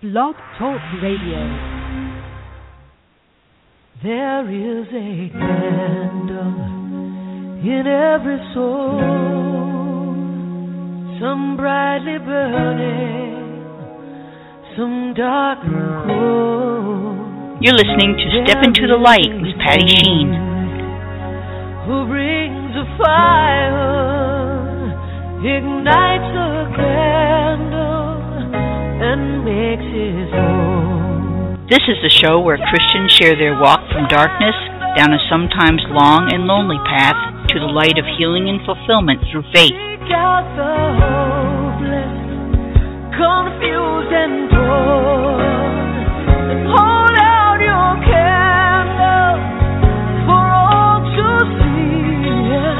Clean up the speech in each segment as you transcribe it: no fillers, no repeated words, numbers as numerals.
Blog Talk Radio. There is a candle in every soul, some brightly burning, some dark and cold. You're listening to Step Into the Light with Patty Sheen. Who brings a fire, ignites a candle, and makes it whole. This is the show where Christians share their walk from darkness down a sometimes long and lonely path to the light of healing and fulfillment through faith. Seek out the hopeless, confused and torn, and hold out your candle for all to see.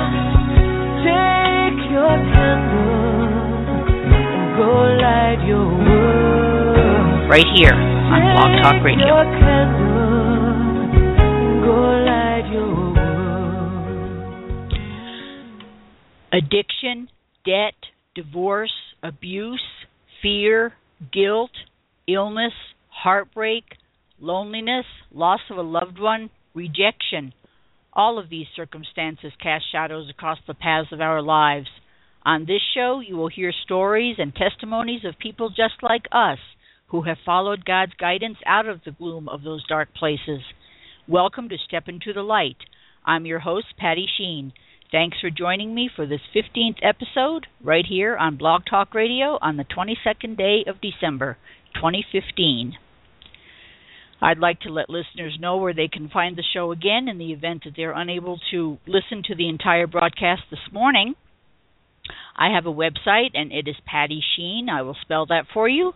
Take your candle and go light your world. Right here on Blog Talk Radio. Your candle, go light your world. Addiction, debt, divorce, abuse, fear, guilt, illness, heartbreak, loneliness, loss of a loved one, rejection. All of these circumstances cast shadows across the paths of our lives. On this show, you will hear stories and testimonies of people just like us who have followed God's guidance out of the gloom of those dark places. Welcome to Step Into the Light. I'm your host, Patty Sheen. Thanks for joining me for this 15th episode right here on Blog Talk Radio on the 22nd day of December, 2015. I'd like to let listeners know where they can find the show again in the event that they're unable to listen to the entire broadcast this morning. I have a website, and it is Patty Sheen. I will spell that for you,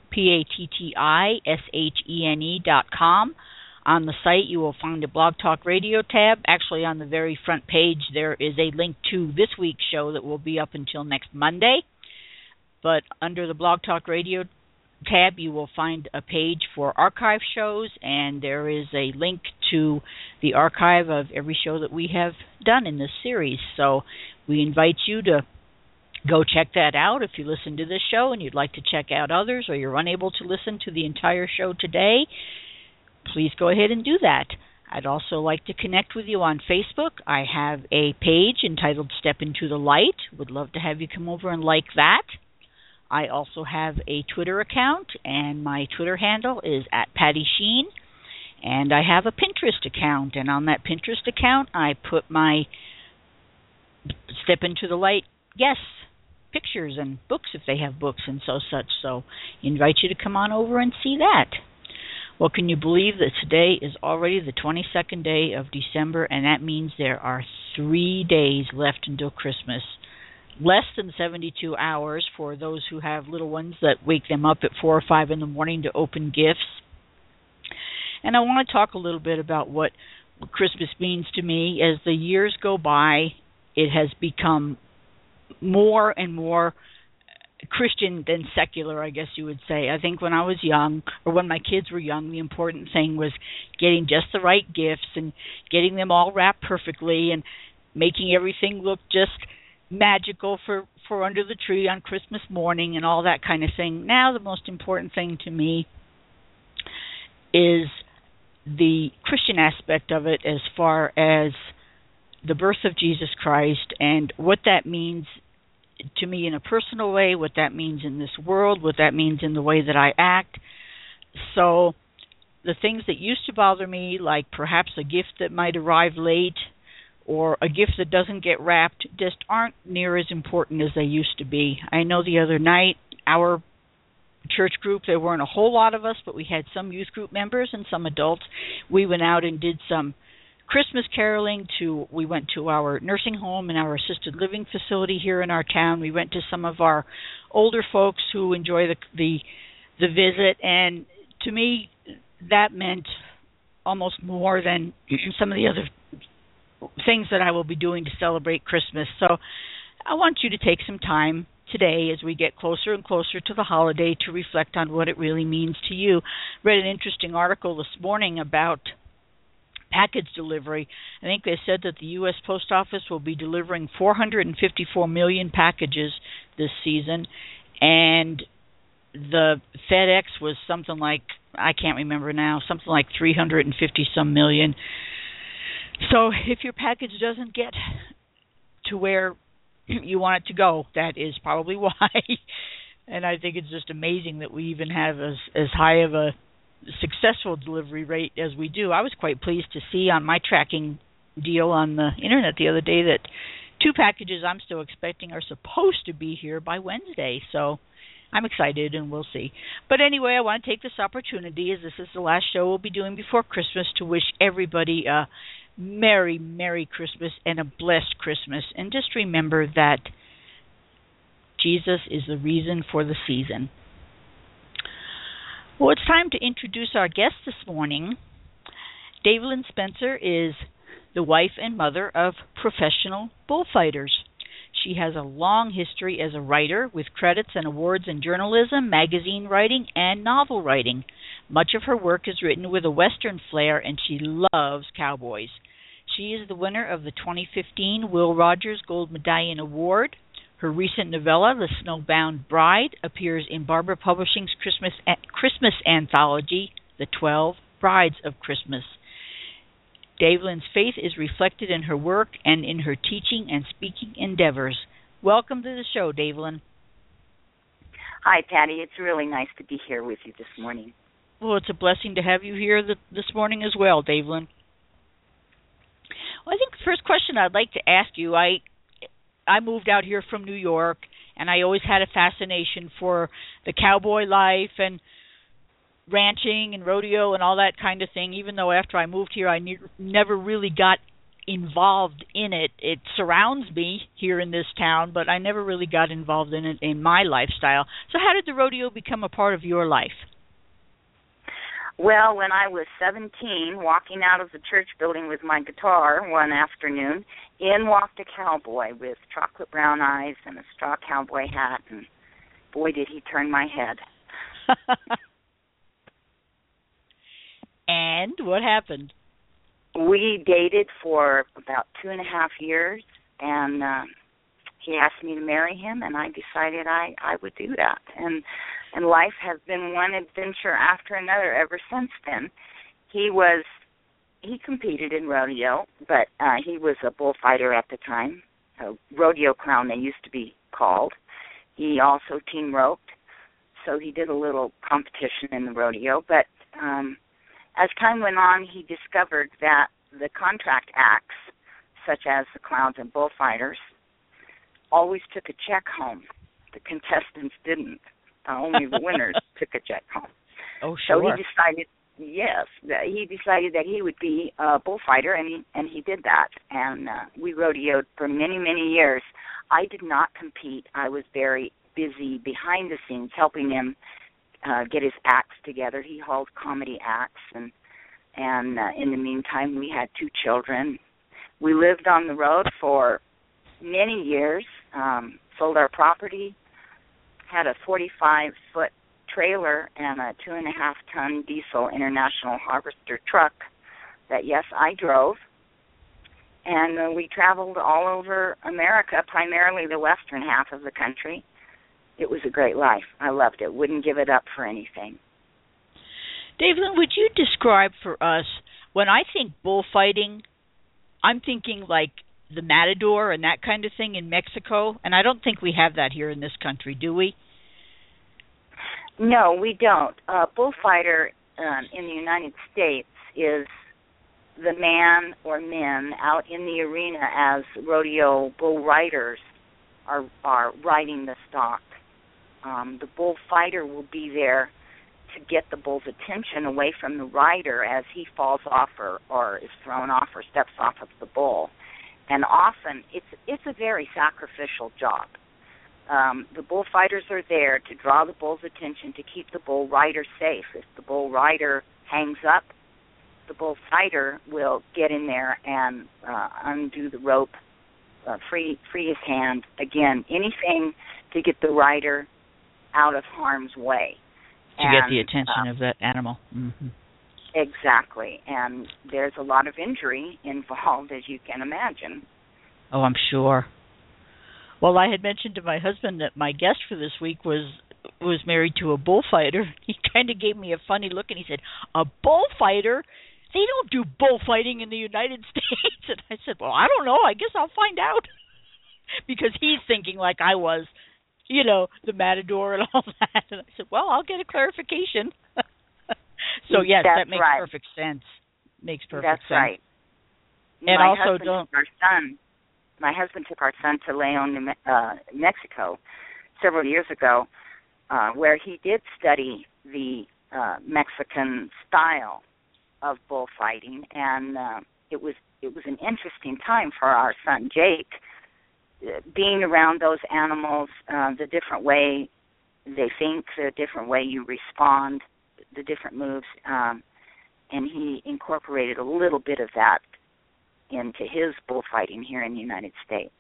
PATTISHENE.com. On the site, you will find a Blog Talk Radio tab. Actually, on the very front page, there is a link to this week's show that will be up until next Monday. But under the Blog Talk Radio tab, you will find a page for archive shows, and there is a link to the archive of every show that we have done in this series. So we invite you to go check that out. If you listen to this show and you'd like to check out others, or you're unable to listen to the entire show today, please go ahead and do that. I'd also like to connect with you on Facebook. I have a page entitled Step Into the Light. Would love to have you come over and like that. I also have a Twitter account, and my Twitter handle is @PattySheen. And I have a Pinterest account, and on that Pinterest account, I put my Step Into the Light guests, pictures, and books if they have books and such. So I invite you to come on over and see that. Well, can you believe that today is already the 22nd day of December, and that means there are 3 days left until Christmas. Less than 72 hours for those who have little ones that wake them up at 4 or 5 in the morning to open gifts. And I want to talk a little bit about what Christmas means to me. As the years go by, it has become more and more Christian than secular, I guess you would say. I think when I was young, or when my kids were young, the important thing was getting just the right gifts and getting them all wrapped perfectly and making everything look just magical for under the tree on Christmas morning and all that kind of thing. Now the most important thing to me is the Christian aspect of it, as far as the birth of Jesus Christ and what that means to me in a personal way, what that means in this world, what that means in the way that I act. So the things that used to bother me, like perhaps a gift that might arrive late or a gift that doesn't get wrapped, just aren't near as important as they used to be. I know the other night, our church group, there weren't a whole lot of us, but we had some youth group members and some adults. We went out and did some Christmas caroling. We went to our nursing home and our assisted living facility here in our town. We went to some of our older folks who enjoy the visit, and to me that meant almost more than some of the other things that I will be doing to celebrate Christmas. So I want you to take some time today as we get closer and closer to the holiday to reflect on what it really means to you. Read an interesting article this morning about package delivery. I think they said that the U.S. Post Office will be delivering 454 million packages this season, and the FedEx was something like, I can't remember now, something like 350 some million. So if your package doesn't get to where you want it to go, that is probably why. And I think it's just amazing that we even have as high of a successful delivery rate as we do. I was quite pleased to see on my tracking deal on the internet the other day that 2 packages I'm still expecting are supposed to be here by Wednesday. So I'm excited, and we'll see. But anyway, I want to take this opportunity, as this is the last show we'll be doing before Christmas, to wish everybody a Merry, Merry Christmas and a blessed Christmas. And just remember that Jesus is the reason for the season. Well, it's time to introduce our guest this morning. Davelyn Spencer is the wife and mother of professional bullfighters. She has a long history as a writer with credits and awards in journalism, magazine writing, and novel writing. Much of her work is written with a Western flair, and she loves cowboys. She is the winner of the 2015 Will Rogers Gold Medallion Award. Her recent novella, The Snowbound Bride, appears in Barbara Publishing's Christmas anthology, The 12 Brides of Christmas. Davelyn's faith is reflected in her work and in her teaching and speaking endeavors. Welcome to the show, Davelyn. Hi, Patty. It's really nice to be here with you this morning. Well, it's a blessing to have you here this morning as well, Davelyn. Well, I think the first question I'd like to ask you, I moved out here from New York, and I always had a fascination for the cowboy life and ranching and rodeo and all that kind of thing, even though after I moved here I never really got involved in it. It surrounds me here in this town, but I never really got involved in it in my lifestyle. So how did the rodeo become a part of your life? Well, when I was 17, walking out of the church building with my guitar one afternoon, in walked a cowboy with chocolate brown eyes and a straw cowboy hat, and boy, did he turn my head. And what happened? We dated for about 2.5 years, and he asked me to marry him, and I decided I would do that. And life has been one adventure after another ever since then. He competed in rodeo, but he was a bullfighter at the time, a rodeo clown they used to be called. He also team roped, so he did a little competition in the rodeo. But as time went on, he discovered that the contract acts, such as the clowns and bullfighters, always took a check home. The contestants didn't. Only the winners took a check home. Oh, sure. So he decided that he would be a bullfighter, and he did that. And we rodeoed for many, many years. I did not compete. I was very busy behind the scenes helping him get his acts together. He hauled comedy acts, and in the meantime, we had 2 children. We lived on the road for many years, sold our property, had a 45-foot trailer and a 2.5-ton diesel International Harvester truck that, yes, I drove. And we traveled all over America, primarily the western half of the country. It was a great life. I loved it. Wouldn't give it up for anything. Davelyn, would you describe for us, when I think bullfighting, I'm thinking like the matador and that kind of thing in Mexico, and I don't think we have that here in this country, do we? No, we don't. Bullfighter in the United States is the man or men out in the arena as rodeo bull riders are riding the stock. The bullfighter will be there to get the bull's attention away from the rider as he falls off or is thrown off or steps off of the bull. And often it's a very sacrificial job. The bullfighters are there to draw the bull's attention, to keep the bull rider safe. If the bull rider hangs up, the bullfighter will get in there and undo the rope, free his hand. Again, anything to get the rider out of harm's way. To get the attention of that animal. Mm-hmm. Exactly. And there's a lot of injury involved, as you can imagine. Oh, I'm sure. Well, I had mentioned to my husband that my guest for this week was was married to a bullfighter. He kind of gave me a funny look, and he said, "A bullfighter? They don't do bullfighting in the United States." And I said, "Well, I don't know. I guess I'll find out." Because he's thinking like I was, the matador and all that. And I said, "Well, I'll get a clarification." So yes, that makes perfect sense. Makes perfect sense. That's right. And my also husband don't. Took our son. My husband took our son to Leon, Mexico, several years ago, where he did study the Mexican style of bullfighting, and it was an interesting time for our son Jake, being around those animals, the different way they think, the different way you respond, the different moves, and he incorporated a little bit of that into his bullfighting here in the United States.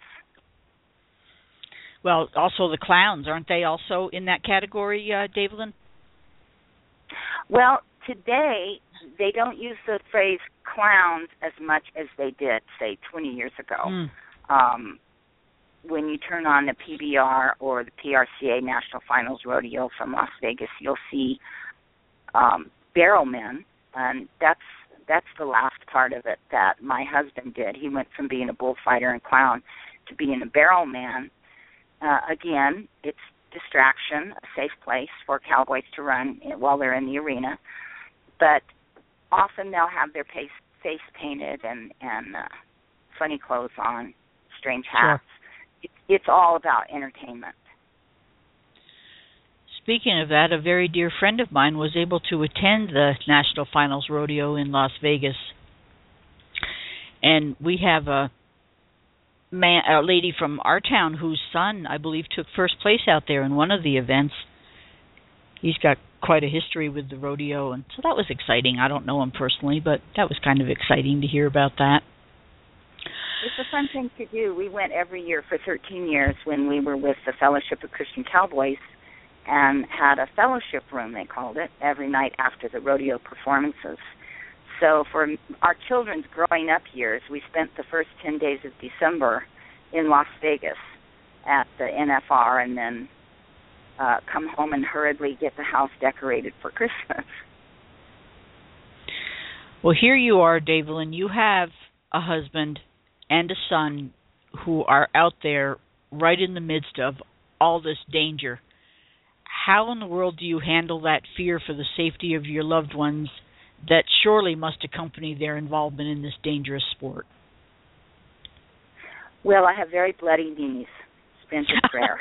Well, also the clowns, aren't they also in that category, Davelyn? Well, today they don't use the phrase clowns as much as they did, say, 20 years ago. When you turn on the PBR or the PRCA National Finals Rodeo from Las Vegas, you'll see barrelmen, and that's the last part of it that my husband did. He went from being a bullfighter and clown to being a barrelman. Again, it's distraction, a safe place for cowboys to run while they're in the arena. But often they'll have their face painted and funny clothes on, strange hats. Sure. It's all about entertainment. Speaking of that, a very dear friend of mine was able to attend the National Finals Rodeo in Las Vegas. And we have a lady from our town whose son, I believe, took first place out there in one of the events. He's got quite a history with the rodeo, and so that was exciting. I don't know him personally, but that was kind of exciting to hear about that. It's a fun thing to do. We went every year for 13 years when we were with the Fellowship of Christian Cowboys and had a fellowship room, they called it, every night after the rodeo performances. So for our children's growing up years, we spent the first 10 days of December in Las Vegas at the NFR and then come home and hurriedly get the house decorated for Christmas. Well, here you are, Davelyn. You have a husband and a son who are out there right in the midst of all this danger. How in the world do you handle that fear for the safety of your loved ones that surely must accompany their involvement in this dangerous sport? Well, I have very bloody knees, spent in prayer.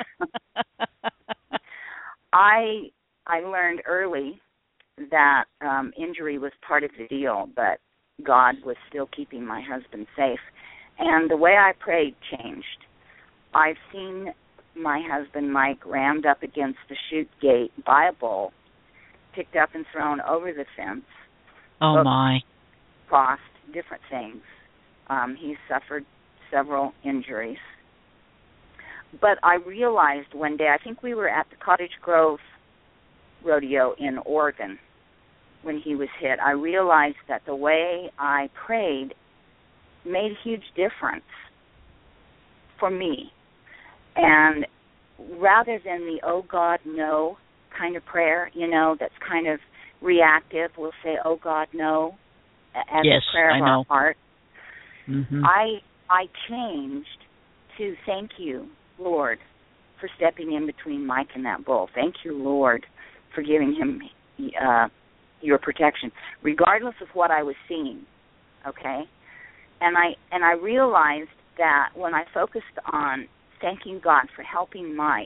I learned early that injury was part of the deal, but God was still keeping my husband safe. And the way I prayed changed. I've seen my husband, Mike, rammed up against the chute gate by a bull, picked up and thrown over the fence. Oh, my. Crossed, different things. He's suffered several injuries. But I realized one day, I think we were at the Cottage Grove Rodeo in Oregon when he was hit. I realized that the way I prayed made a huge difference for me. And rather than the, oh, God, no kind of prayer, that's kind of reactive, we'll say, oh, God, no, as yes, a prayer of our heart. Mm-hmm. I changed to thank you, Lord, for stepping in between Mike and that bull. Thank you, Lord, for giving him your protection, regardless of what I was seeing, okay? And I realized that when I focused on thanking God for helping Mike,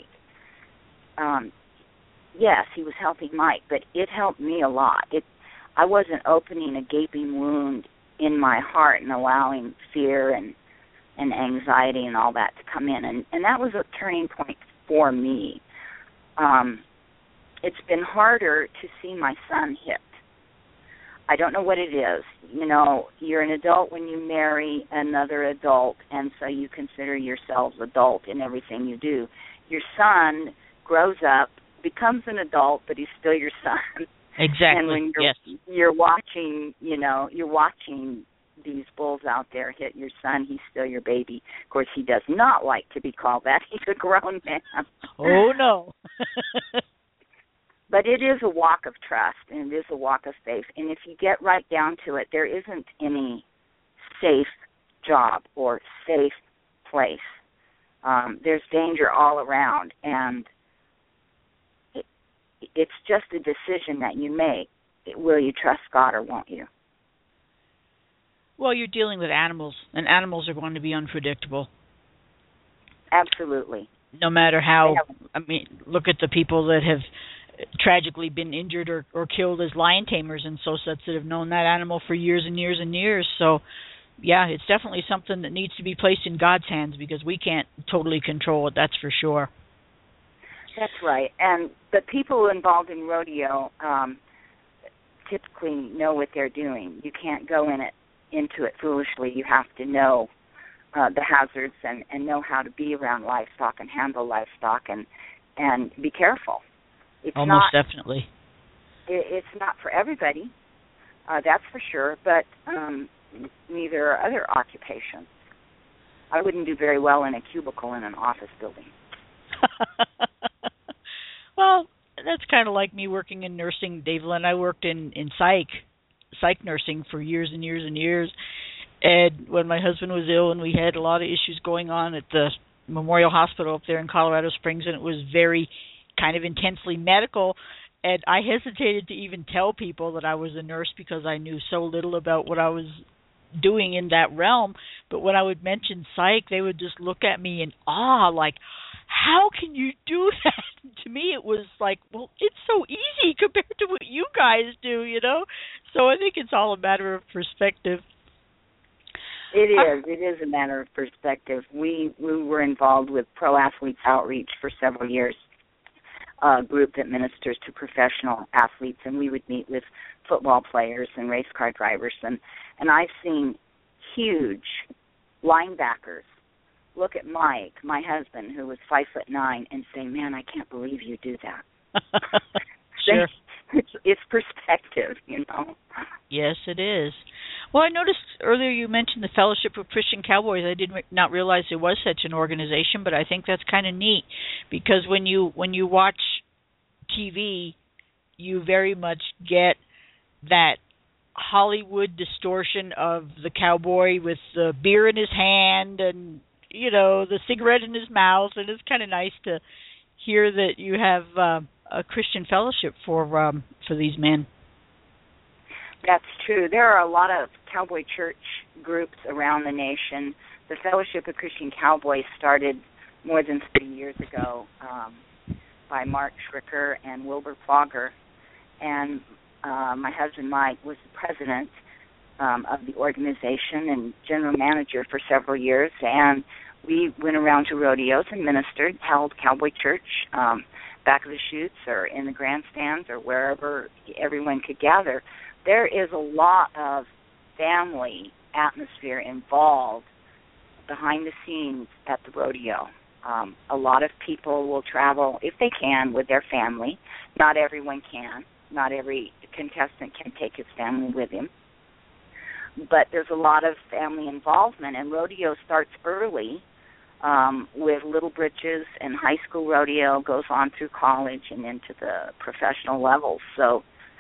yes, he was helping Mike, but it helped me a lot. I wasn't opening a gaping wound in my heart and allowing fear and anxiety and all that to come in. And that was a turning point for me. It's been harder to see my son hit. I don't know what it is. You're an adult when you marry another adult, and so you consider yourselves adult in everything you do. Your son grows up, becomes an adult, but he's still your son. Exactly. And when you're watching, you're watching these bulls out there hit your son, he's still your baby. Of course, he does not like to be called that. He's a grown man. Oh, no. But it is a walk of trust, and it is a walk of faith. And if you get right down to it, there isn't any safe job or safe place. There's danger all around, and it's just a decision that you make. Will you trust God or won't you? Well, you're dealing with animals, and animals are going to be unpredictable. Absolutely. No matter how, look at the people that have tragically been injured or killed as lion tamers and so such that have known that animal for years and years and years. So, yeah, it's definitely something that needs to be placed in God's hands because we can't totally control it, that's for sure. That's right. And the people involved in rodeo typically know what they're doing. You can't go into it foolishly. You have to know the hazards and know how to be around livestock and handle livestock and be careful. It's Almost definitely. It's not for everybody, that's for sure, but neither are other occupations. I wouldn't do very well in a cubicle in an office building. Well, that's kind of like me working in nursing, Davelyn. I worked in psych nursing for years and years and years. And when my husband was ill and we had a lot of issues going on at the Memorial Hospital up there in Colorado Springs, and it was very kind of intensely medical, and I hesitated to even tell people that I was a nurse because I knew so little about what I was doing in that realm. But when I would mention psych, they would just look at me in awe, like, how can you do that? To me, it was like, well, it's so easy compared to what you guys do, you know? So I think it's all a matter of perspective. It is a matter of perspective. We were involved with Pro Athletes Outreach for several years, a group that ministers to professional athletes, and we would meet with football players and race car drivers. And I've seen huge linebackers look at Mike, my husband, who was 5'9", and say, man, I can't believe you do that. Sure. It's perspective, you know. Yes, it is. Well, I noticed earlier you mentioned the Fellowship of Christian Cowboys. I did not realize there was such an organization, but I think that's kind of neat because when you watch TV, you very much get that Hollywood distortion of the cowboy with the beer in his hand and, you know, the cigarette in his mouth, and it's kind of nice to hear that you have a Christian fellowship for these men. That's true. There are a lot of cowboy church groups around the nation. The Fellowship of Christian Cowboys started more than 30 years ago by Mark Schricker and Wilbur Plogger, and my husband Mike was the president of the organization and general manager for several years, and we went around to rodeos and ministered, held cowboy church back of the chutes or in the grandstands or wherever everyone could gather. There is a lot of family atmosphere involved behind the scenes at the rodeo. A lot of people will travel, if they can, with their family. Not everyone can. Not every contestant can take his family with him. But there's a lot of family involvement, and rodeo starts early with Little Britches and high school rodeo, goes on through college and into the professional levels. So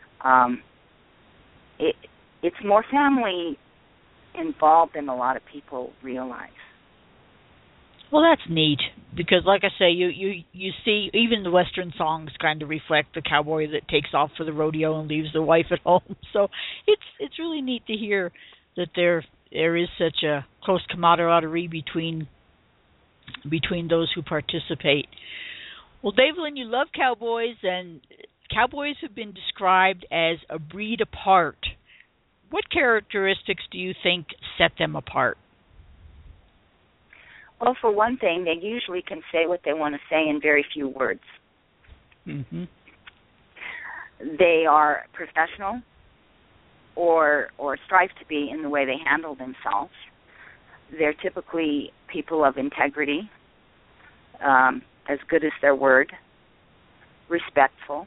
it's more family involved than a lot of people realize. Well, that's neat because, like I say, you see even the Western songs kind of reflect the cowboy that takes off for the rodeo and leaves the wife at home. So it's really neat to hear that there is such a close camaraderie between those who participate. Well, Davelyn, you love cowboys, and cowboys have been described as a breed apart. What characteristics do you think set them apart? Well, for one thing, they usually can say what they want to say in very few words. Mm-hmm. They are professional or strive to be in the way they handle themselves. They're typically people of integrity, as good as their word, respectful.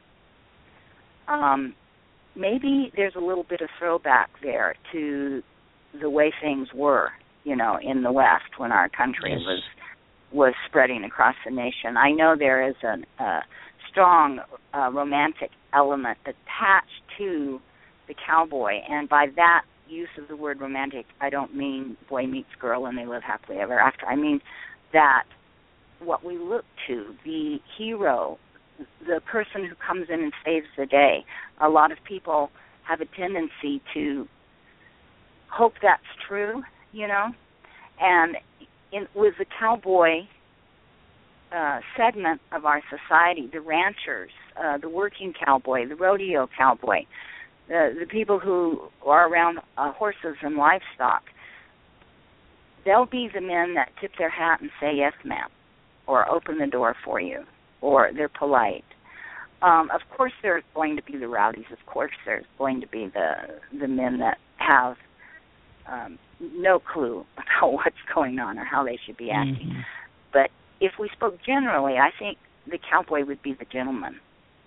Maybe there's a little bit of throwback there to the way things were, you know, in the West when our country was spreading across the nation. I know there is a strong romantic element attached to the cowboy, and by that use of the word romantic, I don't mean boy meets girl and they live happily ever after. I mean that what we look to, the hero, the person who comes in and saves the day. A lot of people have a tendency to hope that's true, and with the cowboy segment of our society, the ranchers, the working cowboy, the rodeo cowboy, the people who are around horses and livestock, they'll be the men that tip their hat and say, yes, ma'am, or open the door for you, or they're polite. Of course there's going to be the rowdies. Of course there's going to be the men that have no clue about what's going on or how they should be acting. Mm-hmm. But if we spoke generally, I think the cowboy would be the gentleman.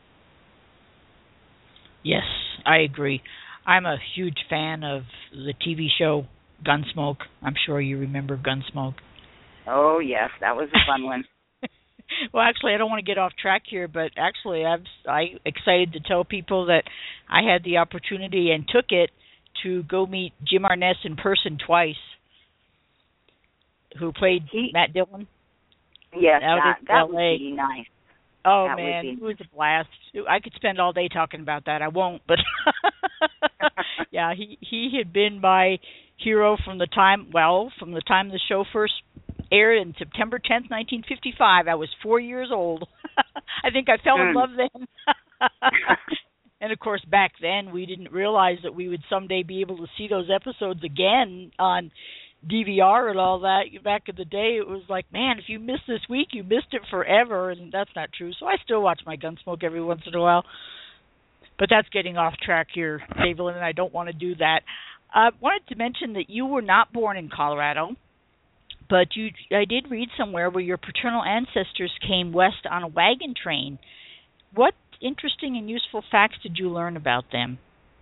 Yes, I agree. I'm a huge fan of the TV show Gunsmoke. I'm sure you remember Gunsmoke. Oh, yes, that was a fun one. Well, actually, I don't want to get off track here, but actually I'm excited to tell people that I had the opportunity and took it to go meet Jim Arness in person twice, who played Matt Dillon. Yes, that would be nice. Oh, that man, it was a blast. I could spend all day talking about that. I won't, but yeah, he had been my hero from the time the show first aired in September 10th, 1955. I was 4 years old. I think I fell in love then. And, of course, back then we didn't realize that we would someday be able to see those episodes again on DVR and all that. Back in the day, it was like, man, if you missed this week, you missed it forever, and that's not true. So I still watch my Gunsmoke every once in a while. But that's getting off track here, Evelyn, and I don't want to do that. I wanted to mention that you were not born in Colorado, but I did read somewhere where your paternal ancestors came west on a wagon train. What interesting and useful facts did you learn about them?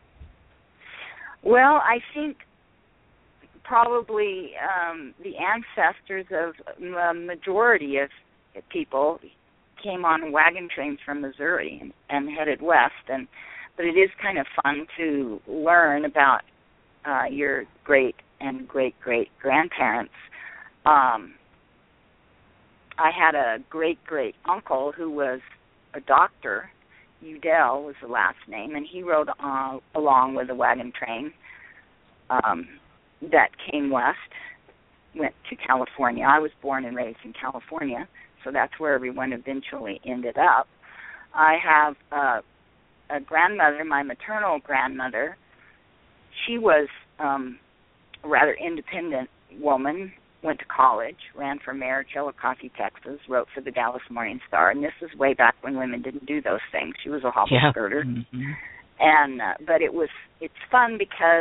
Well, I think probably the ancestors of the majority of people came on wagon trains from Missouri and headed west. But it is kind of fun to learn about your great and great grandparents. I had a great uncle who was a doctor. Udell was the last name, and he rode along with a wagon train that came west, went to California. I was born and raised in California, so that's where everyone eventually ended up. I have a grandmother, my maternal grandmother. She was a rather independent woman, went to college, ran for mayor of Chillicothe, Texas, wrote for the Dallas Morning Star, and this is way back when women didn't do those things. She was a hobble-skirter. Yeah. Mm-hmm. And but it's fun because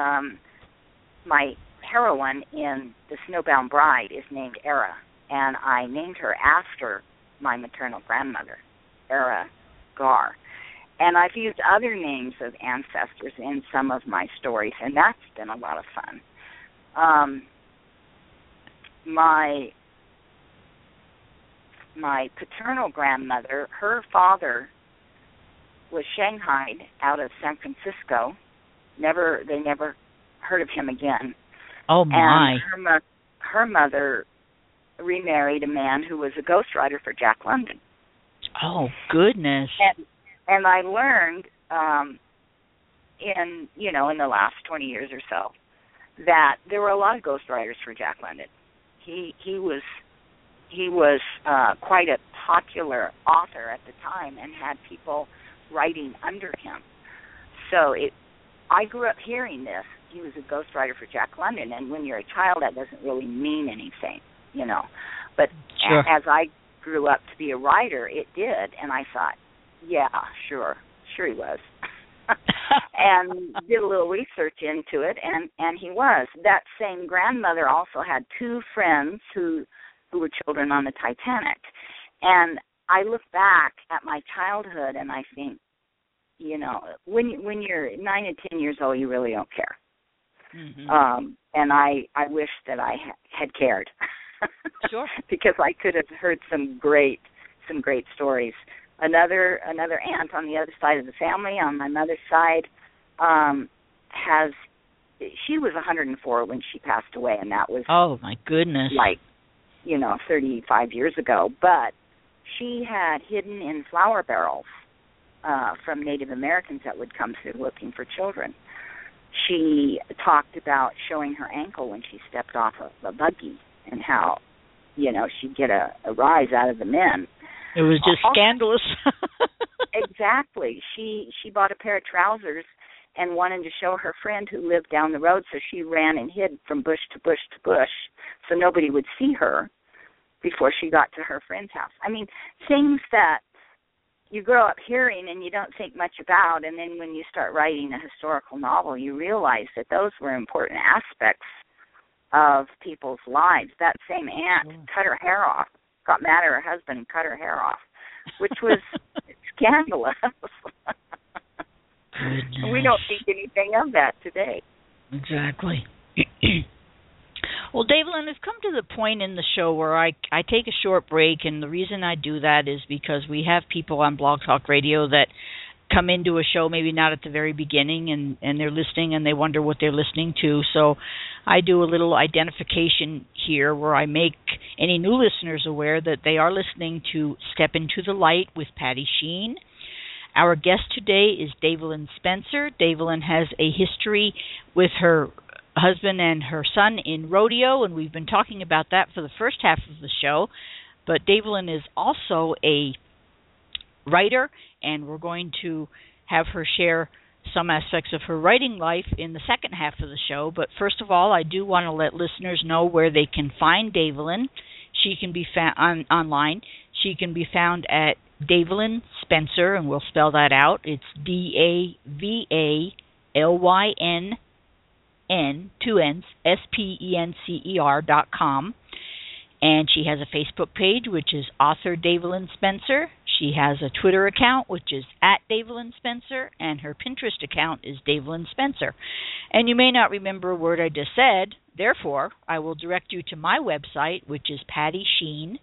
my heroine in The Snowbound Bride is named Era, and I named her after my maternal grandmother, Era Gar. And I've used other names of ancestors in some of my stories, and that's been a lot of fun. My paternal grandmother, her father was shanghaied out of San Francisco. They never heard of him again. Oh, my. And her mother remarried a man who was a ghostwriter for Jack London. Oh, goodness. And I learned in the last 20 years or so that there were a lot of ghostwriters for Jack London. He was quite a popular author at the time and had people writing under him. So I grew up hearing this. He was a ghostwriter for Jack London, and when you're a child, that doesn't really mean anything, But sure. As I grew up to be a writer, it did, and I thought, yeah, sure he was. And did a little research into it, and he was. That same grandmother also had two friends who were children on the Titanic. And I look back at my childhood and I think, when you're 9 and 10 years old, you really don't care. Mm-hmm. And I wish that I had cared. Sure. Because I could have heard some great stories. Another aunt on the other side of the family, on my mother's side, she was 104 when she passed away, and that was, oh my goodness, like, 35 years ago. But she had hidden in flour barrels from Native Americans that would come through looking for children. She talked about showing her ankle when she stepped off a buggy, and how, she'd get a rise out of the men. It was just scandalous. Exactly. She bought a pair of trousers and wanted to show her friend who lived down the road, so she ran and hid from bush to bush to bush so nobody would see her before she got to her friend's house. I mean, things that you grow up hearing and you don't think much about, and then when you start writing a historical novel, you realize that those were important aspects of people's lives. That same aunt cut her hair off, got mad at her husband and cut her hair off, which was scandalous. We don't think anything of that today. Exactly. Well, Davelyn, we've come to the point in the show where I take a short break, and the reason I do that is because we have people on Blog Talk Radio that come into a show maybe not at the very beginning, and they're listening and they wonder what they're listening to. So I do a little identification here where I make any new listeners aware that they are listening to Step Into the Light with Patty Sheen. Our guest today is Davelyn Spencer. Davelyn has a history with her husband and her son in rodeo, and we've been talking about that for the first half of the show. But Davelyn is also a writer, and we're going to have her share some aspects of her writing life in the second half of the show. But first of all, I do want to let listeners know where they can find Davelyn. She can be found online. She can be found at Davelyn Spencer, and we'll spell that out. It's DAVALYN, two N's, SPENCER.com. And she has a Facebook page, which is author Davelyn Spencer. She has a Twitter account, which is @Davelyn Spencer, and her Pinterest account is Davelyn Spencer. And you may not remember a word I just said. Therefore, I will direct you to my website, which is Patty Sheen,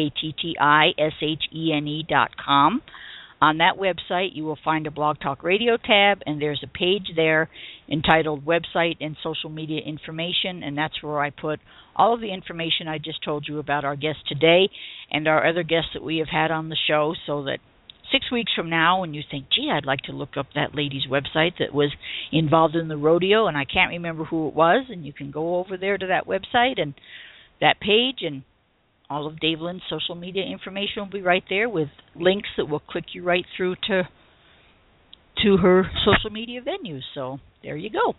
PATTISHENE.com. On that website, you will find a Blog Talk Radio tab, and there's a page there entitled Website and Social Media Information, and that's where I put all of the information I just told you about our guest today and our other guests that we have had on the show, so that 6 weeks from now, when you think, gee, I'd like to look up that lady's website that was involved in the rodeo, and I can't remember who it was, and you can go over there to that website and that page, and all of Davelyn's social media information will be right there with links that will click you right through to her social media venues. So there you go.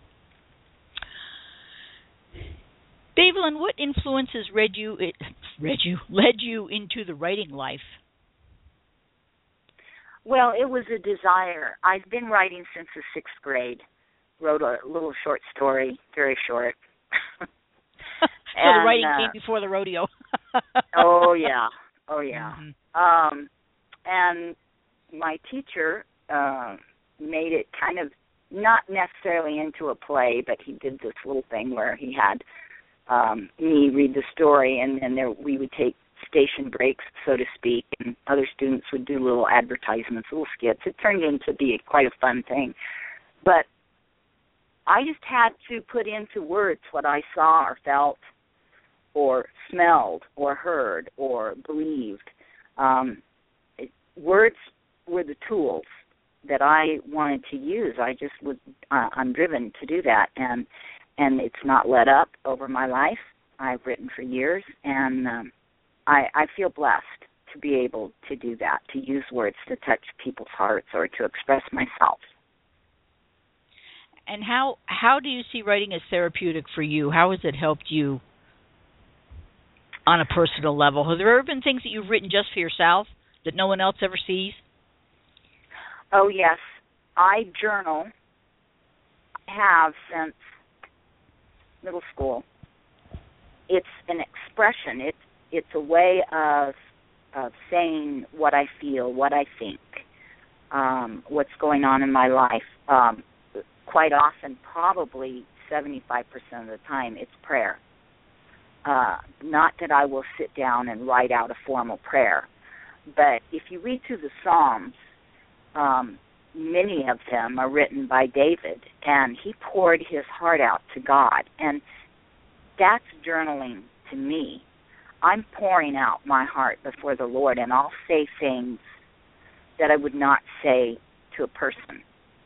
Davelyn, what influences led you into the writing life? Well, it was a desire. I've been writing since the 6th grade. Wrote a little short story, very short. So the writing came before the rodeo. Oh yeah. Mm-hmm. And my teacher made it kind of not necessarily into a play, but he did this little thing where he had me read the story, and then we would take station breaks, so to speak, and other students would do little advertisements, little skits. It turned into be quite a fun thing. But I just had to put into words what I saw or felt or smelled or heard or believed. Words were the tools that I wanted to use. I'm driven to do that, and it's not let up over my life. I've written for years, and I feel blessed to be able to do that, to use words to touch people's hearts or to express myself. And how do you see writing as therapeutic for you? How has it helped you on a personal level? Have there ever been things that you've written just for yourself that no one else ever sees? Oh, yes. I journal. I have since middle school. It's an expression. It's a way of saying what I feel, what I think, what's going on in my life. Quite often, probably 75% of the time, it's prayer. Not that I will sit down and write out a formal prayer, but if you read through the Psalms, many of them are written by David, and he poured his heart out to God, and that's journaling to me. I'm pouring out my heart before the Lord, and I'll say things that I would not say to a person,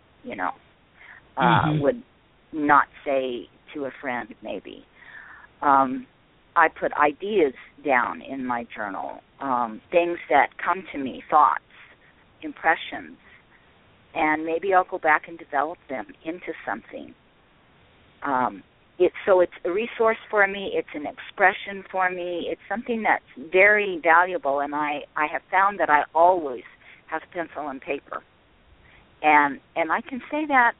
would not say to a friend maybe. I put ideas down in my journal, things that come to me, thoughts, impressions, and maybe I'll go back and develop them into something. It's a resource for me. It's an expression for me. It's something that's very valuable, and I have found that I always have pencil and paper. And I can say that,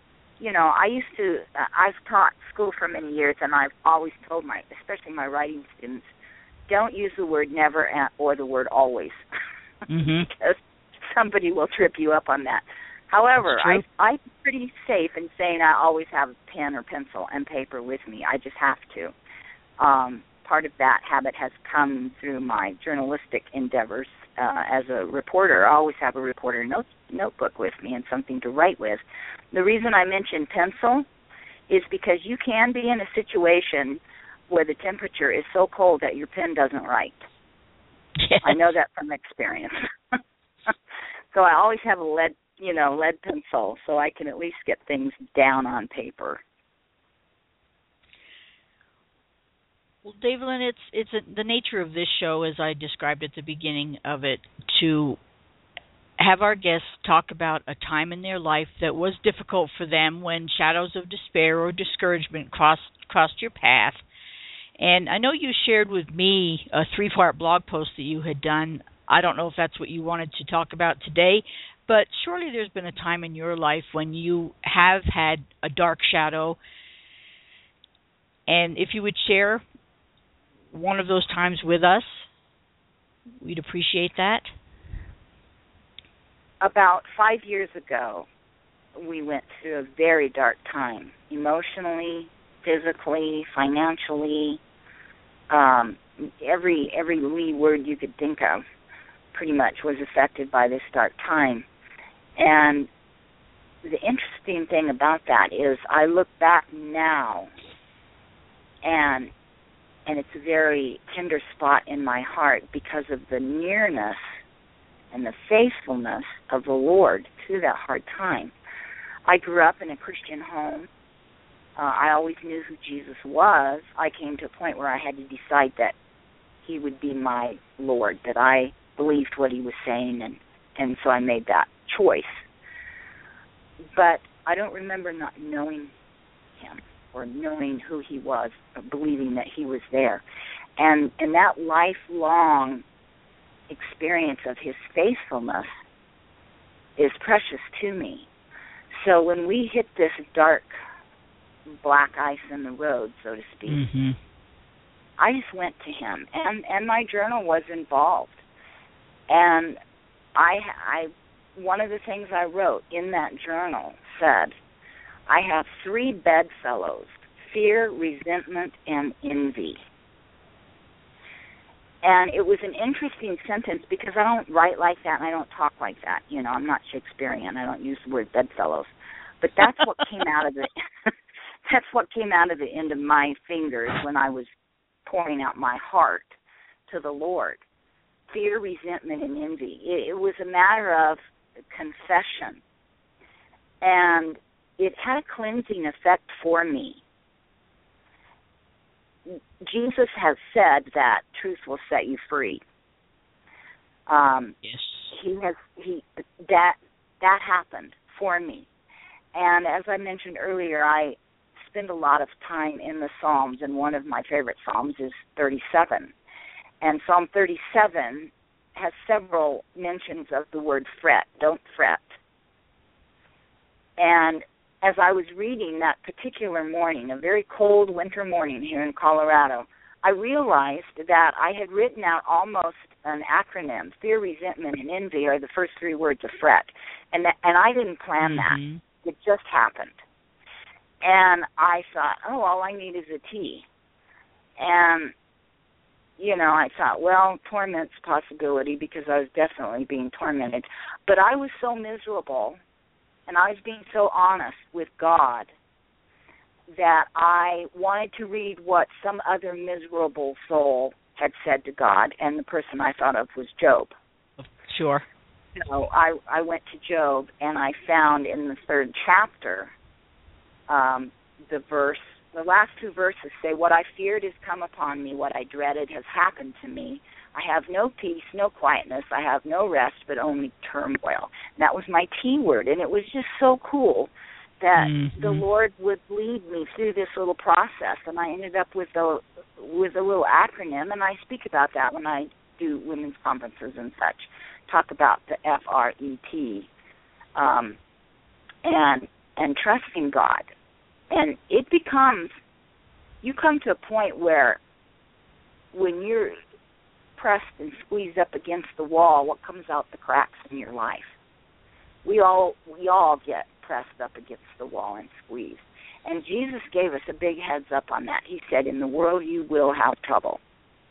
I've taught school for many years, and I've always told especially my writing students, don't use the word never or the word always, because somebody will trip you up on that. However, I'm pretty safe in saying I always have a pen or pencil and paper with me. I just have to. Part of that habit has come through my journalistic endeavors as a reporter. I always have a reporter notebook with me and something to write with. The reason I mention pencil is because you can be in a situation where the temperature is so cold that your pen doesn't write. Yes. I know that from experience. So I always have a lead pencil so I can at least get things down on paper. Well, Davelyn, it's the nature of this show, as I described at the beginning of it, to have our guests talk about a time in their life that was difficult for them when shadows of despair or discouragement crossed your path. And I know you shared with me a 3-part blog post that you had done. I don't know if that's what you wanted to talk about today, but surely there's been a time in your life when you have had a dark shadow. And if you would share one of those times with us, we'd appreciate that. About 5 years ago, we went through a very dark time, emotionally, physically, financially. Every wee word you could think of pretty much was affected by this dark time. And the interesting thing about that is I look back now, and it's a very tender spot in my heart because of the nearness and the faithfulness of the Lord through that hard time. I grew up in a Christian home. I always knew who Jesus was. I came to a point where I had to decide that he would be my Lord, that I believed what he was saying, and so I made that choice. But I don't remember not knowing him or knowing who he was, or believing that he was there. And that lifelong experience of his faithfulness is precious to me. So when we hit this dark black ice in the road, so to speak, I just went to him, and my journal was involved. And I one of the things I wrote in that journal said, I have 3 bedfellows, fear, resentment, and envy. And it was an interesting sentence because I don't write like that and I don't talk like that. I'm not Shakespearean. I don't use the word bedfellows. But that's what came out of the that's what came out of the end of my fingers when I was pouring out my heart to the Lord. Fear, resentment, and envy. It was a matter of confession. And it had a cleansing effect for me. Jesus has said that truth will set you free. Yes. That happened for me. And as I mentioned earlier, I spend a lot of time in the Psalms, and one of my favorite Psalms is 37. And Psalm 37 has several mentions of the word fret, don't fret. And as I was reading that particular morning, a very cold winter morning here in Colorado, I realized that I had written out almost an acronym. Fear, resentment, and envy are the first 3 words of fret. And I didn't plan that. It just happened. And I thought, all I need is a T. And, you know, I thought, well, torment's a possibility because I was definitely being tormented. But I was so miserable, and I was being so honest with God that I wanted to read what some other miserable soul had said to God, and the person I thought of was Job. Sure. So I went to Job, and I found in the 3rd chapter the last 2 verses say, "What I feared has come upon me, what I dreaded has happened to me. I have no peace, no quietness, I have no rest, but only turmoil." And that was my T word, and it was just so cool that the Lord would lead me through this little process, and I ended up with a little acronym, and I speak about that when I do women's conferences and such. Talk about the FRET, and trusting God. And it becomes, you come to a point where when you're pressed and squeezed up against the wall, what comes out the cracks in your life? We all get pressed up against the wall and squeezed. And Jesus gave us a big heads up on that. He said, in the world you will have trouble.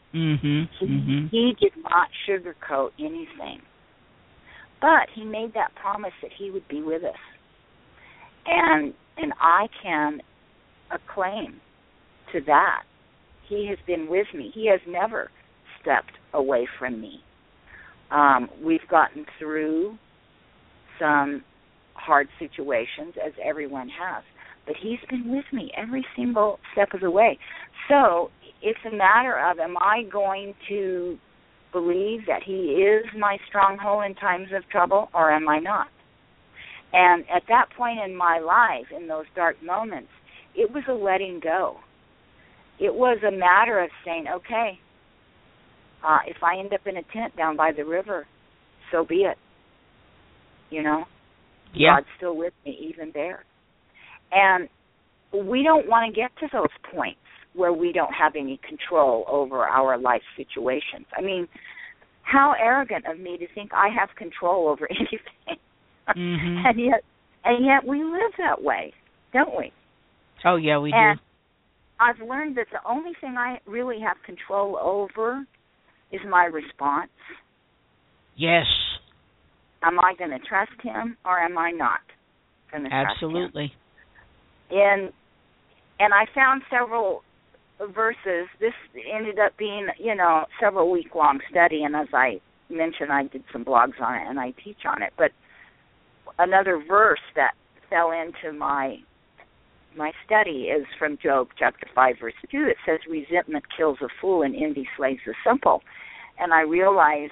He did not sugarcoat anything. But he made that promise that he would be with us. And I can acclaim to that. He has been with me. He has never stepped away from me. We've gotten through some hard situations, as everyone has, but he's been with me every single step of the way. So it's a matter of, am I going to believe that he is my stronghold in times of trouble, or am I not? And at that point in my life, in those dark moments, it was a letting go. It was a matter of saying, okay, if I end up in a tent down by the river, so be it. You know? Yeah. God's still with me even there. And we don't want to get to those points where we don't have any control over our life situations. I mean, how arrogant of me to think I have control over anything. And yet we live that way, don't we? Oh, yeah, we do. I've learned that the only thing I really have control over is my response. Yes. Am I going to trust him, or am I not going to trust him? Absolutely. And I found several verses. This ended up being, several week-long study, and as I mentioned, I did some blogs on it, and I teach on it. But another verse that fell into my study is from Job chapter 5, verse 2. It says, resentment kills a fool and envy slays the simple. And I realized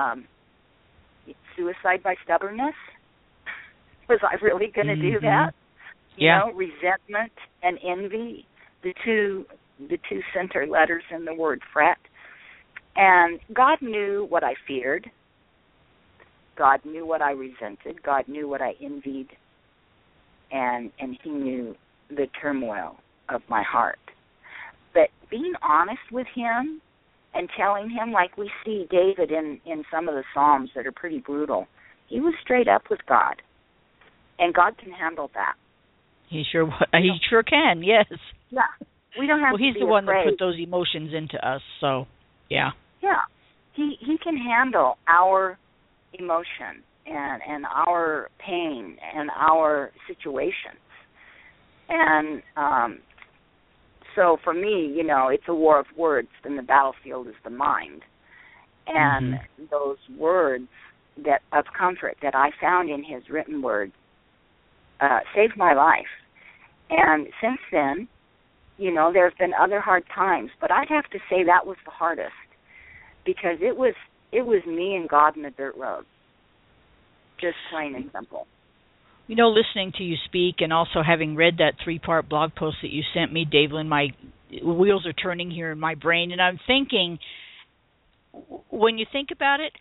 suicide by stubbornness. Was I really going to do that? You know, resentment and envy, the two center letters in the word fret. And God knew what I feared. God knew what I resented. God knew what I envied. And he knew the turmoil of my heart. But being honest with him and telling him, like we see David in some of the Psalms that are pretty brutal, he was straight up with God. And God can handle that. He sure can, yes. Yeah. We don't have to be He's the one afraid. that put those emotions into us, so, yeah. Yeah. He can handle our emotion and our pain and our situations. And so for me, it's a war of words, and the battlefield is the mind. And those words that of comfort that I found in his written word saved my life. And since then, there have been other hard times, but I'd have to say that was the hardest, because it was me and God in the dirt road, just plain and simple. Listening to you speak and also having read that 3-part blog post that you sent me, Davelyn, my wheels are turning here in my brain, and I'm thinking, when you think about it,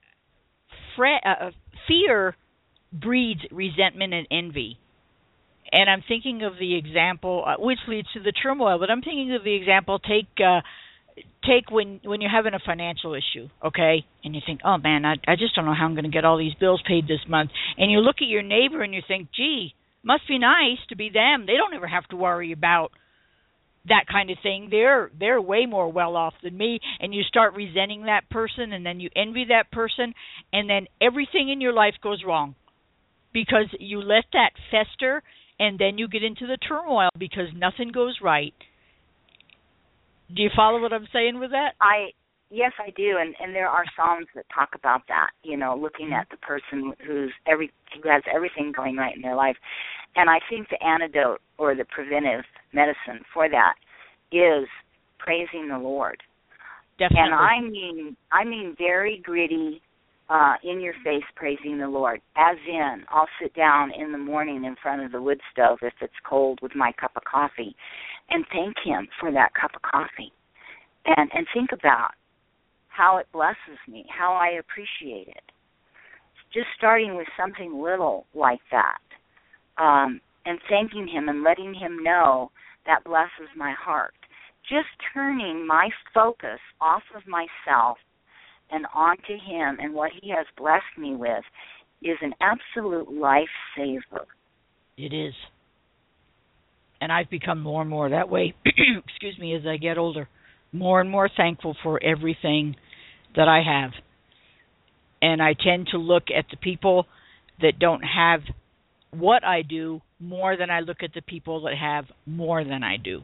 fear breeds resentment and envy. And I'm thinking of the example, which leads to the turmoil, but I'm thinking of the example, take when you're having a financial issue, okay, and you think, oh, man, I just don't know how I'm going to get all these bills paid this month. And you look at your neighbor and you think, gee, must be nice to be them. They don't ever have to worry about that kind of thing, they're way more well off than me, and you start resenting that person, and then you envy that person, and then everything in your life goes wrong because you let that fester, and then you get into the turmoil because nothing goes right. Do you follow what I'm saying with that? Yes, I do, and there are Psalms that talk about that, looking at the person who has everything going right in their life. And I think the antidote or the preventive medicine for that is praising the Lord. Definitely. And I mean very gritty, in your face praising the Lord. As in, I'll sit down in the morning in front of the wood stove if it's cold with my cup of coffee and thank Him for that cup of coffee. And think about how it blesses me, how I appreciate it. Just starting with something little like that, and thanking Him and letting Him know that blesses my heart. Just turning my focus off of myself and onto Him and what He has blessed me with is an absolute lifesaver. It is. And I've become more and more that way, excuse me, as I get older. More and more thankful for everything that I have. And I tend to look at the people that don't have what I do more than I look at the people that have more than I do.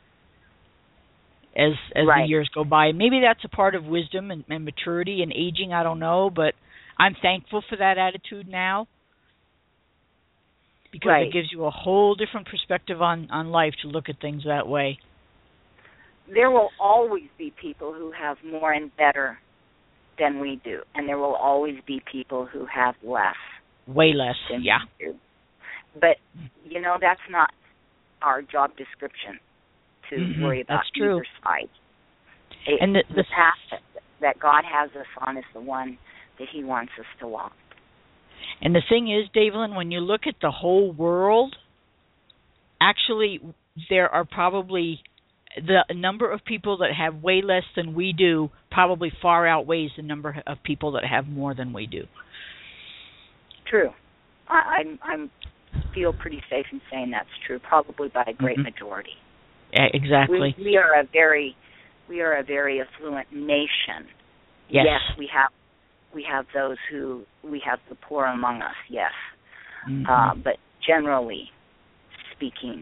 As right. The years go by. Maybe that's a part of wisdom and maturity and aging, I don't know, but I'm thankful for that attitude now because right. It gives you a whole different perspective on life to look at things that way. There will always be people who have more and better than we do, and there will always be people who have less. Way less, than yeah. we do. But, that's not our job description to worry about either side. And the path that God has us on is the one that He wants us to walk. And the thing is, Davelyn, when you look at the whole world, actually there are probably the number of people that have way less than we do probably far outweighs the number of people that have more than we do. True. I feel pretty safe in saying that's true, probably by a great majority. Yeah, exactly. We are a very affluent nation. Yes, we have those we have the poor among us. Yes, but generally speaking,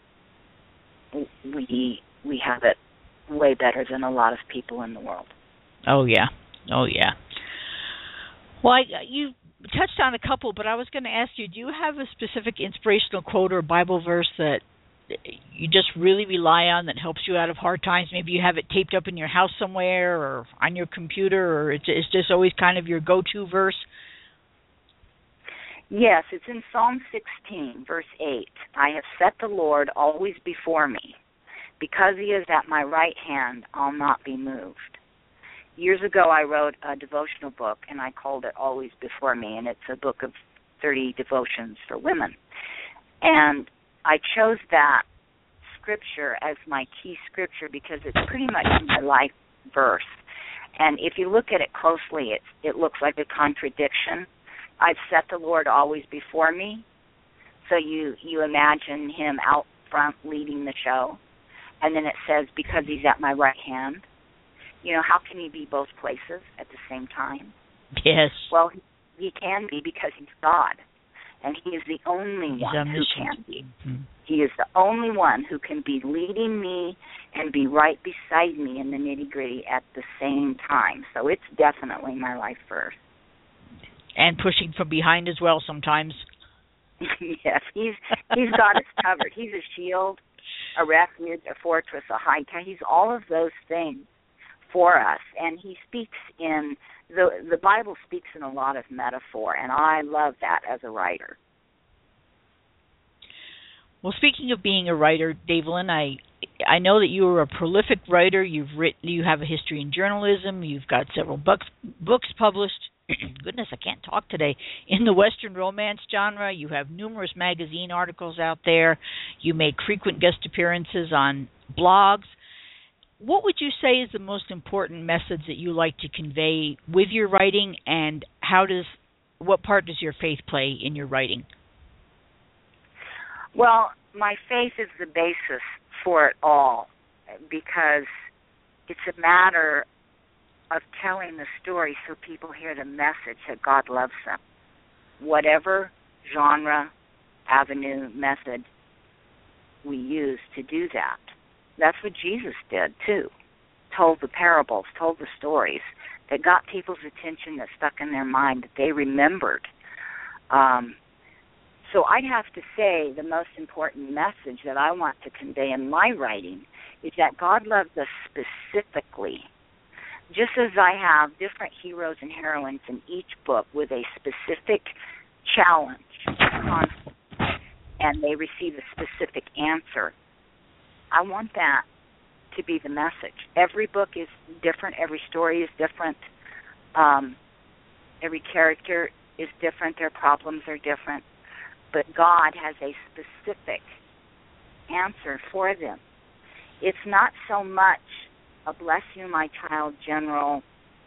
we have it way better than a lot of people in the world. Oh yeah. Well, you touched on a couple, but I was going to ask you, do you have a specific inspirational quote or Bible verse that you just really rely on that helps you out of hard times? Maybe you have it taped up in your house somewhere or on your computer, or it's just always kind of your go-to verse? Yes, it's in Psalm 16, verse 8. I have set the Lord always before me. Because He is at my right hand, I'll not be moved. Years ago, I wrote a devotional book, and I called it Always Before Me, and it's a book of 30 devotions for women. And I chose that scripture as my key scripture because it's pretty much my life verse. And if you look at it closely, it looks like a contradiction. I've set the Lord always before me. So you imagine Him out front leading the show. And then it says, because He's at my right hand. How can He be both places at the same time? Yes. Well, He can be because He's God. And He is the only one who can be. Mm-hmm. He is the only one who can be leading me and be right beside me in the nitty-gritty at the same time. So it's definitely my life verse. And pushing from behind as well sometimes. Yes, He's got us covered. He's a shield, a refuge, a fortress, a high tower. He's all of those things for us. And He speaks in, the Bible speaks in a lot of metaphor, and I love that as a writer. Well, speaking of being a writer, Davelyn, I know that you are a prolific writer. You have a history in journalism. You've got several books published. Goodness, I can't talk today. In the Western romance genre, you have numerous magazine articles out there. You make frequent guest appearances on blogs. What would you say is the most important message that you like to convey with your writing, and what part does your faith play in your writing? Well, my faith is the basis for it all. because it's a matter of telling the story so people hear the message that God loves them. Whatever genre, avenue, method we use to do that. That's what Jesus did, too. Told the parables, told the stories that got people's attention, that stuck in their mind, that they remembered. So I'd have to say the most important message that I want to convey in my writing is that God loves us specifically. Just as I have different heroes and heroines in each book with a specific challenge, conflict, and they receive a specific answer, I want that to be the message. Every book is different. Every story is different. Every character is different. Their problems are different. But God has a specific answer for them. It's not so much a bless you, my child, general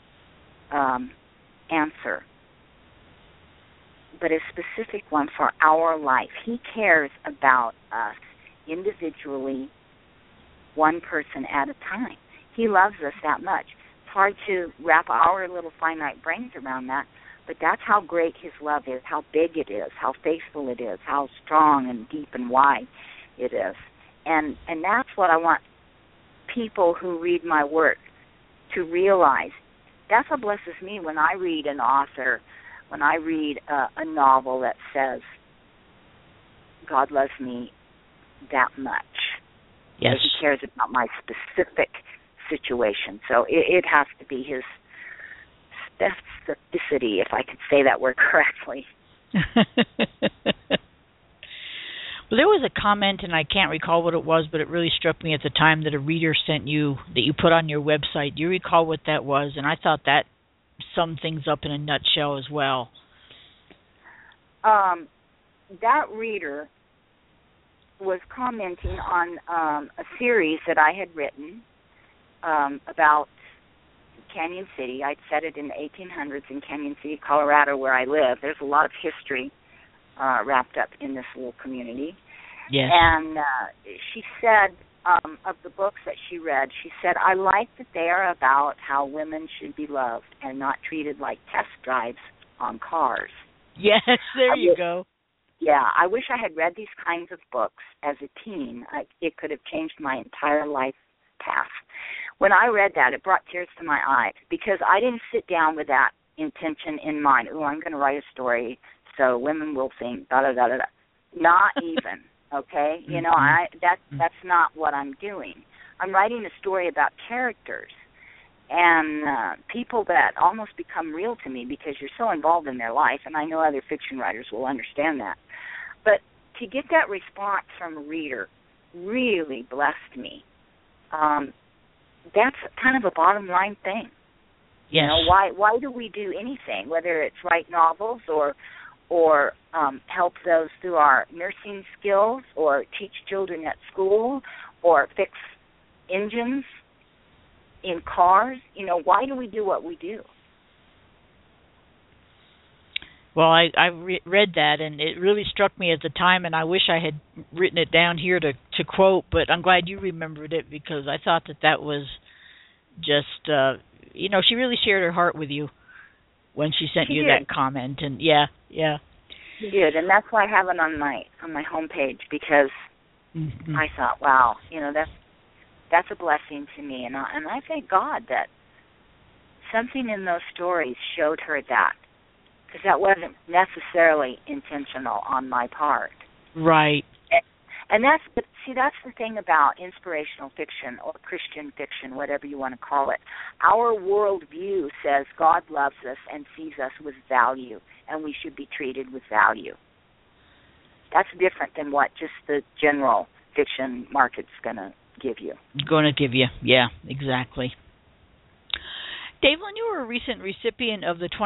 answer, but a specific one for our life. He cares about us individually, one person at a time. He loves us that much. It's hard to wrap our little finite brains around that, but that's how great his love is, how big it is, how faithful it is, how strong and deep and wide it is. And that's what I want people who read my work to realize. That's what blesses me when I read an author, when I read a novel that says, God loves me that much. Yes. He cares about my specific situation. So it has to be his specificity, if I could say that word correctly. Well, there was a comment, and I can't recall what it was, but it really struck me at the time, that a reader sent you, that you put on your website. Do you recall what that was? And I thought that summed things up in a nutshell as well. That reader was commenting on a series that I had written about Canyon City. I'd set it in the 1800s in Canyon City, Colorado, where I live. There's a lot of history wrapped up in this little community. Yes. And she said, of the books that she read, she said, I like that they are about how women should be loved and not treated like test drives on cars. Yes, there you go. Yeah, I wish I had read these kinds of books as a teen. It could have changed my entire life path. When I read that, it brought tears to my eyes because I didn't sit down with that intention in mind. Oh, I'm going to write a story so women will think da-da-da-da-da. Not even, okay? You know, that's not what I'm doing. I'm writing a story about characters and people that almost become real to me because you're so involved in their life, and I know other fiction writers will understand that. But to get that response from a reader really blessed me. That's kind of a bottom line thing. Yes. You know, why do we do anything, whether it's write novels or help those through our nursing skills or teach children at school or fix engines in cars? You know, why do we do what we do? Well, I read that, and it really struck me at the time, and I wish I had written it down here to quote, but I'm glad you remembered it because I thought that was just, you know, she really shared her heart with you when she sent you that comment, and yeah. She did, and that's why I have it on my homepage because I thought, wow, you know, that's a blessing to me, and I thank God that something in those stories showed her that. Because that wasn't necessarily intentional on my part. Right. And that's the thing about inspirational fiction or Christian fiction, whatever you want to call it. Our worldview says God loves us and sees us with value, and we should be treated with value. That's different than what just the general fiction market's going to give you. Yeah, exactly. Davelyn, you were a recent recipient of the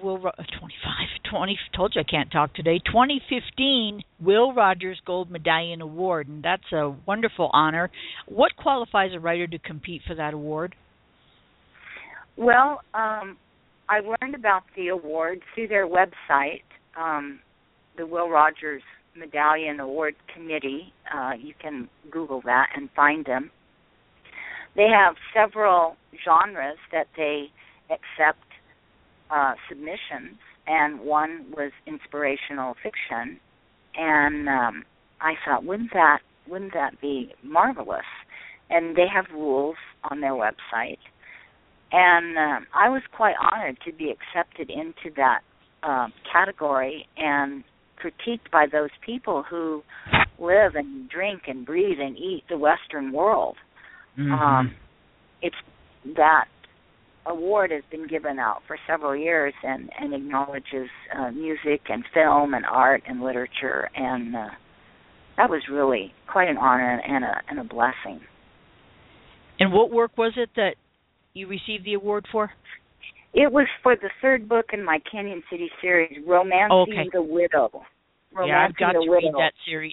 2015 Will Rogers Gold Medallion Award, and that's a wonderful honor. What qualifies a writer to compete for that award? Well, I learned about the award through their website, the Will Rogers Medallion Award Committee. You can Google that and find them. They have several genres that they accept submissions, and one was inspirational fiction. And I thought, wouldn't that be marvelous? And they have rules on their website. And I was quite honored to be accepted into that category and critiqued by those people who live and drink and breathe and eat the Western world. Mm-hmm. It's that award has been given out for several years and acknowledges music and film and art and literature, and that was really quite an honor and a blessing. And what work was it that you received the award for? It was for the third book in my Canyon City series, Romancing the Widow. Yeah, I've got to read that series.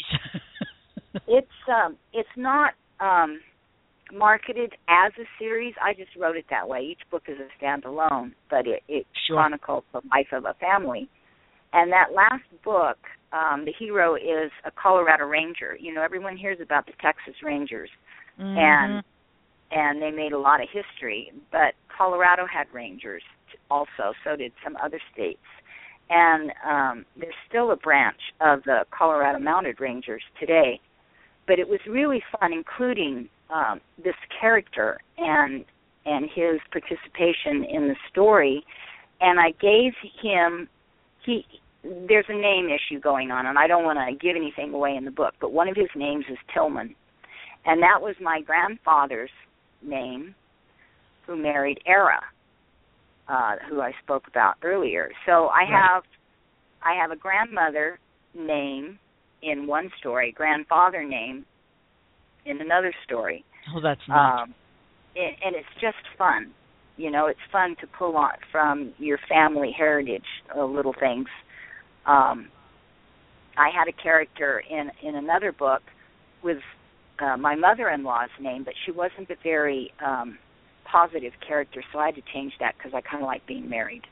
It's not marketed as a series. I just wrote it that way. Each book is a standalone, but it chronicles the life of a family. And that last book, the hero is a Colorado Ranger. You know, everyone hears about the Texas Rangers, and they made a lot of history. But Colorado had Rangers also, so did some other states. And there's still a branch of the Colorado Mounted Rangers today. But it was really fun, including this character and his participation in the story. And I gave him, there's a name issue going on, and I don't want to give anything away in the book, but one of his names is Tillman. And that was my grandfather's name, who married Era, who I spoke about earlier. So I have a grandmother name in one story, grandfather name in another story. Oh, that's nice. And it's just fun. You know, it's fun to pull on from your family heritage, little things. I had a character in another book with my mother-in-law's name, but she wasn't a very positive character, so I had to change that because I kind of like being married.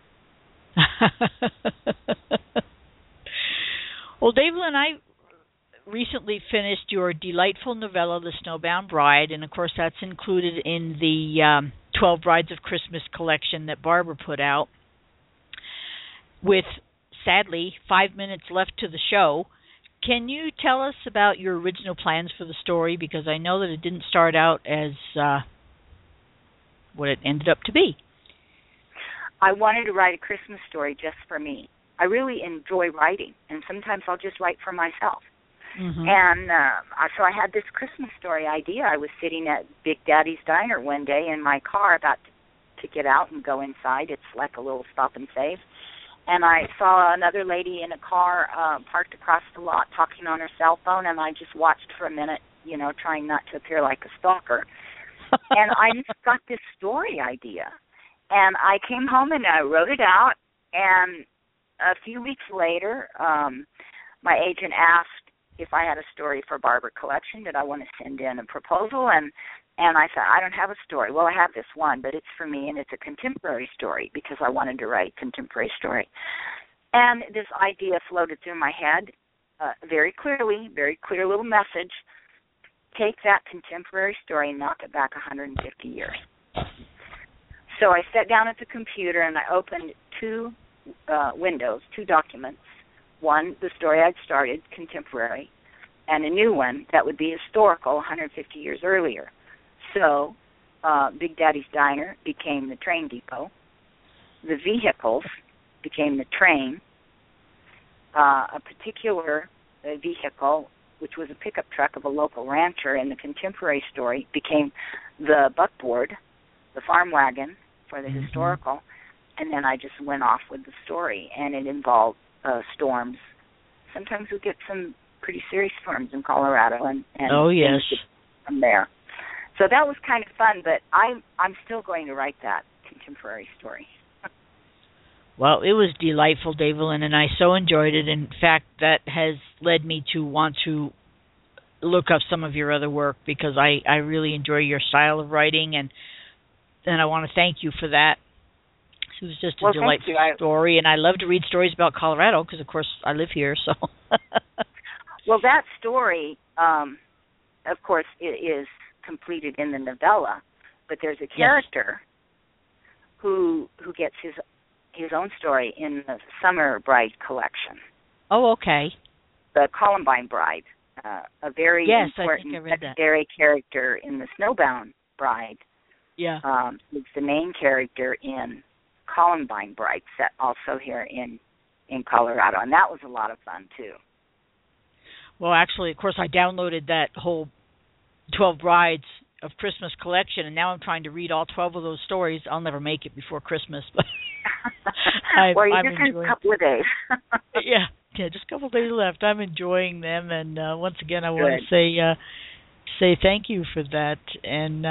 Well, Davelyn, I recently finished your delightful novella, The Snowbound Bride, and of course that's included in the 12 Brides of Christmas collection that Barbara put out. With, sadly, 5 minutes left to the show, can you tell us about your original plans for the story? Because I know that it didn't start out as what it ended up to be. I wanted to write a Christmas story just for me. I really enjoy writing, and sometimes I'll just write for myself. Mm-hmm. And so I had this Christmas story idea. I was sitting at Big Daddy's Diner one day in my car about to get out and go inside. It's like a little stop and save. And I saw another lady in a car parked across the lot talking on her cell phone, and I just watched for a minute, you know, trying not to appear like a stalker. And I just got this story idea. And I came home and I wrote it out, and a few weeks later, my agent asked if I had a story for Barbara Collection. Did I want to send in a proposal? And I said, I don't have a story. Well, I have this one, but it's for me, and it's a contemporary story because I wanted to write a contemporary story. And this idea floated through my head very clearly, very clear little message. Take that contemporary story and knock it back 150 years. So I sat down at the computer and I opened two windows, two documents. One, the story I'd started, contemporary, and a new one that would be historical, 150 years earlier. So Big Daddy's Diner became the train depot. The vehicles became the train. A particular vehicle, which was a pickup truck of a local rancher in the contemporary story, became the buckboard, the farm wagon for the historical. And then I just went off with the story, and it involved storms. Sometimes we get some pretty serious storms in Colorado, and oh yes, from there. So that was kind of fun, but I'm still going to write that contemporary story. Well, it was delightful, Davelyn, and I so enjoyed it. In fact, that has led me to want to look up some of your other work because I really enjoy your style of writing, and I want to thank you for that. It was just a delightful story, and I love to read stories about Colorado because, of course, I live here. So, well, that story, of course, it is completed in the novella, but there's a character who gets his own story in the Summer Bride collection. Oh, okay. The Columbine Bride, a very important secondary character in the Snowbound Bride. Yeah. Is the main character in Columbine Bride, set also here in Colorado, and that was a lot of fun too. Well, actually, of course, I downloaded that whole 12 Brides of Christmas collection, and now I'm trying to read all 12 of those stories. I'll never make it before Christmas, but well, you just have a couple of days. yeah, just a couple of days left. I'm enjoying them, and once again, I want to say thank you for that, and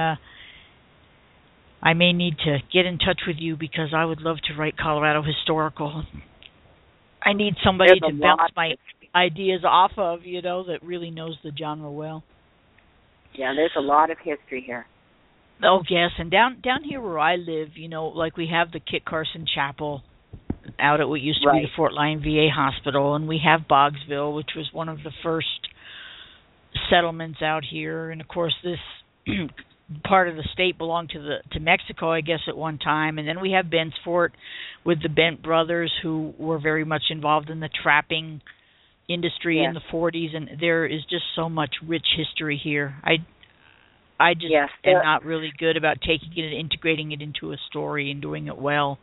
I may need to get in touch with you because I would love to write Colorado historical. I need somebody to bounce my ideas off of, that really knows the genre well. Yeah, there's a lot of history here. Oh, yes, and down here where I live, like we have the Kit Carson Chapel out at what used to be the Fort Lyon VA Hospital, and we have Boggsville, which was one of the first settlements out here, and of course this part of the state belonged to Mexico, I guess, at one time, and then we have Bent's Fort with the Bent brothers who were very much involved in the trapping industry in the 40s, and there is just so much rich history here. I just am not really good about taking it and integrating it into a story and doing it well.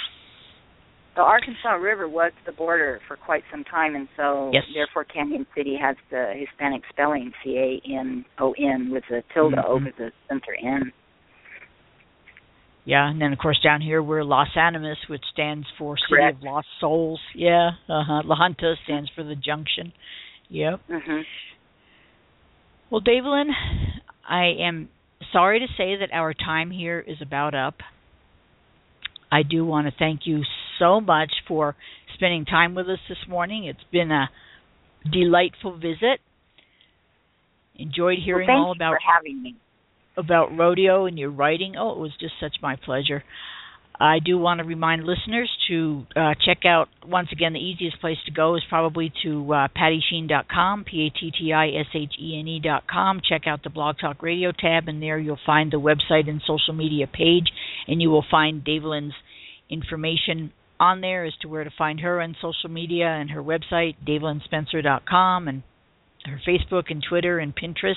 The Arkansas River was the border for quite some time, and so therefore Canyon City has the Hispanic spelling C-A-N-O-N with the tilde over the center N. Yeah, and then of course down here we're Los Animas, which stands for City of Lost Souls. Yeah, La Junta stands for the Junction. Yep. Mm-hmm. Well, Davelyn, I am sorry to say that our time here is about up. I do want to thank you so much for spending time with us this morning. It's been a delightful visit. Enjoyed hearing all about you for having me. About rodeo and your writing. Oh, it was just such my pleasure. I do want to remind listeners to check out, once again, the easiest place to go is probably to PattySheen.com, PATTISHENE.com. Check out the Blog Talk Radio tab, and there you'll find the website and social media page, and you will find Davelyn's information on there as to where to find her on social media and her website, DavelynSpencer.com, and her Facebook and Twitter and Pinterest.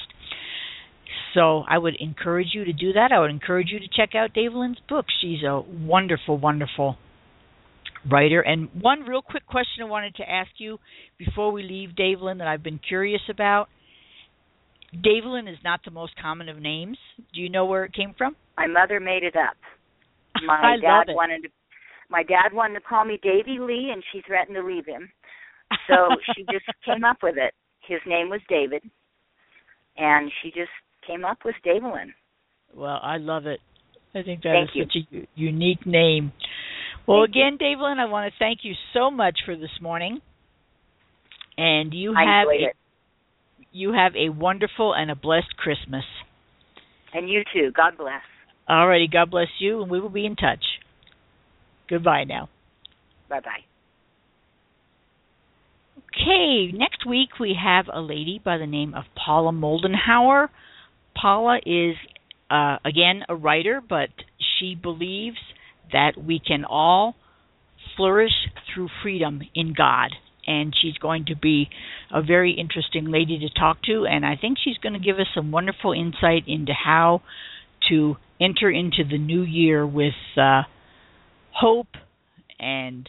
So I would encourage you to do that. I would encourage you to check out Davelyn's book. She's a wonderful, wonderful writer. And one real quick question I wanted to ask you before we leave, Davelyn, that I've been curious about. Davelyn is not the most common of names. Do you know where it came from? My mother made it up. My dad wanted to call me Davy Lee, and she threatened to leave him. So she just came up with it. His name was David, and she just came up with Davelyn. Well, I love it. I think that is such a unique name. Well, again, Davelyn, I want to thank you so much for this morning. And you have a wonderful and a blessed Christmas. And you too. God bless. All righty. God bless you, and we will be in touch. Goodbye now. Bye-bye. Okay, next week we have a lady by the name of Paula Moldenhauer. Paula is, again, a writer, but she believes that we can all flourish through freedom in God. And she's going to be a very interesting lady to talk to, and I think she's going to give us some wonderful insight into how to enter into the new year with hope and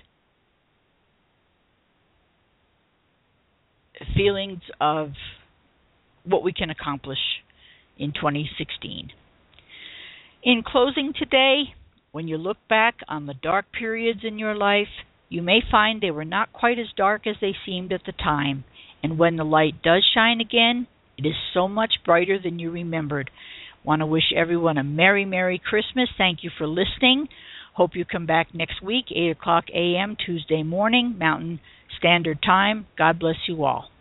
feelings of what we can accomplish in 2016. In closing today, when you look back on the dark periods in your life, you may find they were not quite as dark as they seemed at the time. And when the light does shine again, it is so much brighter than you remembered. Want to wish everyone a Merry, Merry Christmas. Thank you for listening. Hope you come back next week, 8 o'clock a.m., Tuesday morning, Mountain Standard Time. God bless you all.